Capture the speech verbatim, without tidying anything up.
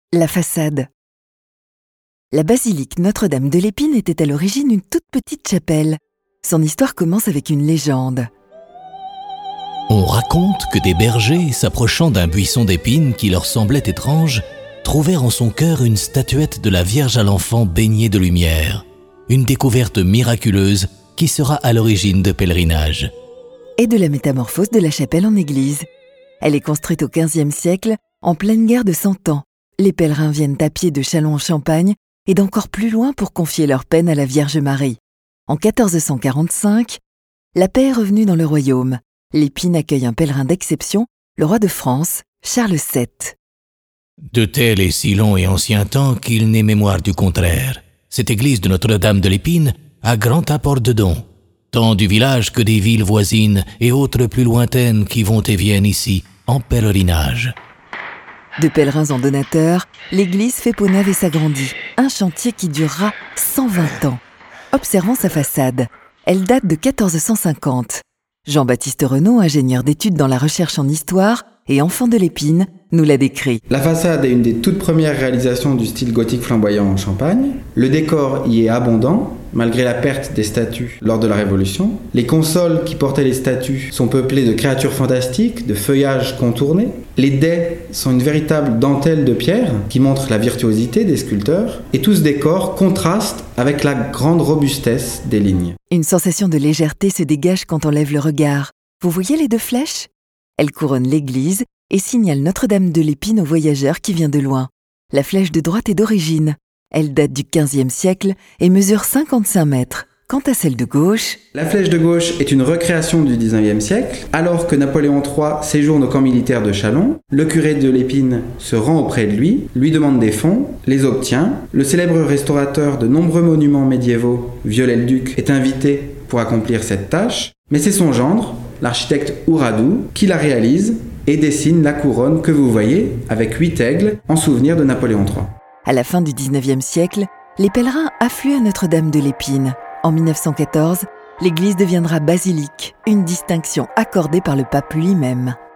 La façade. La basilique Notre-Dame de l'Épine était à l'origine une toute petite chapelle. Son histoire commence avec une légende. On raconte que des bergers, s'approchant d'un buisson d'épines qui leur semblait étrange, trouvèrent en son cœur une statuette de la Vierge à l'Enfant baignée de lumière. Une découverte miraculeuse qui sera à l'origine de pèlerinage. Et de la métamorphose de la chapelle en église. Elle est construite au quinzième siècle, en pleine guerre de Cent Ans. Les pèlerins viennent à pied de Châlons en Champagne et d'encore plus loin pour confier leur peine à la Vierge Marie. En quatorze cent quarante-cinq, la paix est revenue dans le royaume. l'Épine accueille un pèlerin d'exception, le roi de France, Charles sept. De tel et si long et ancien temps qu'il n'est mémoire du contraire. Cette église de Notre-Dame de l'Épine a grand apport de dons, tant du village que des villes voisines et autres plus lointaines qui vont et viennent ici en pèlerinage. De pèlerins en donateurs, l'église fait peau neuve et s'agrandit. Un chantier qui durera cent vingt ans. Observons sa façade. Elle date de quatorze cent cinquante. Jean-Baptiste Renaud, ingénieur d'études dans la recherche en histoire et enfant de l'Épine, nous l'a décrit. La façade est une des toutes premières réalisations du style gothique flamboyant en Champagne. Le décor y est abondant, malgré la perte des statues lors de la Révolution. Les consoles qui portaient les statues sont peuplées de créatures fantastiques, de feuillages contournés. Les dais sont une véritable dentelle de pierre qui montre la virtuosité des sculpteurs. Et tout ce décor contraste avec la grande robustesse des lignes. Une sensation de légèreté se dégage quand on lève le regard. Vous voyez les deux flèches ? Elles couronnent l'église et signalent Notre-Dame de l'Épine aux voyageurs qui vient de loin. La flèche de droite est d'origine. Elle date du quinzième siècle et mesure cinquante-cinq mètres. Quant à celle de gauche... La flèche de gauche est une recréation du dix-neuvième siècle. Alors que Napoléon trois séjourne au camp militaire de Châlons, le curé de l'Épine se rend auprès de lui, lui demande des fonds, les obtient. Le célèbre restaurateur de nombreux monuments médiévaux, Viollet-le-Duc, est invité pour accomplir cette tâche. Mais c'est son gendre, l'architecte Ouradou, qui la réalise et dessine la couronne que vous voyez avec huit aigles en souvenir de Napoléon trois. À la fin du dix-neuvième siècle, les pèlerins affluent à Notre-Dame de l'Épine. En mille neuf cent quatorze, l'église deviendra basilique, une distinction accordée par le pape lui-même.